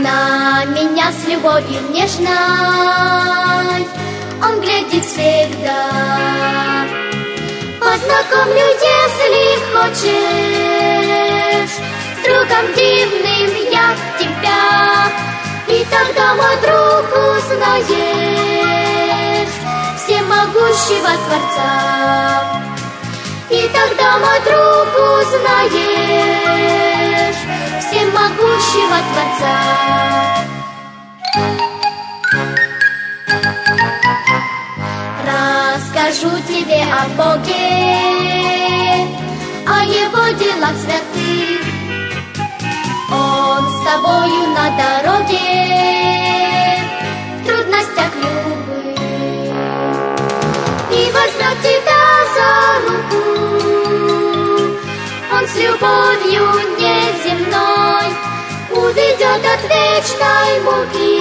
На меня с любовью нежной он глядит всегда. Познакомлю, если хочешь, с другом дивным я тебя, и тогда, мой друг, узнаешь всемогущего Творца. И тогда, мой друг, узнаешь всемогущего Творца. Расскажу тебе о Боге, о Его делах святых. Он с тобою на дороге, в трудностях любых, и возьмет тебя за руку. Он с любовью неземной уведет от вечной муки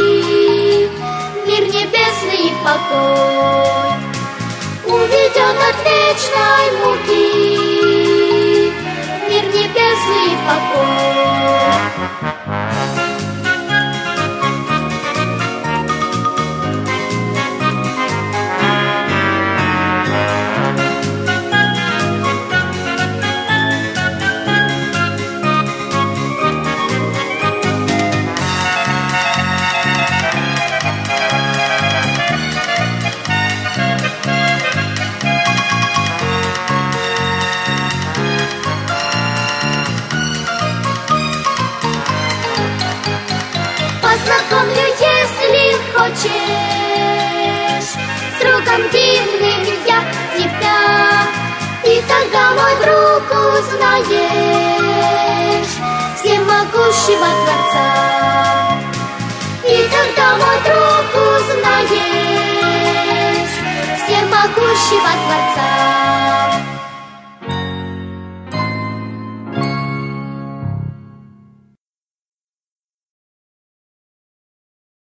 в мир небесный и покой. Уведет от вечной муки в мир небесный и покой. Познакомлю, если хочешь, с другом дивным я тебя, и тогда, мой друг, узнаешь всемогущего Творца. И тогда, мой друг, узнаешь всемогущего Творца.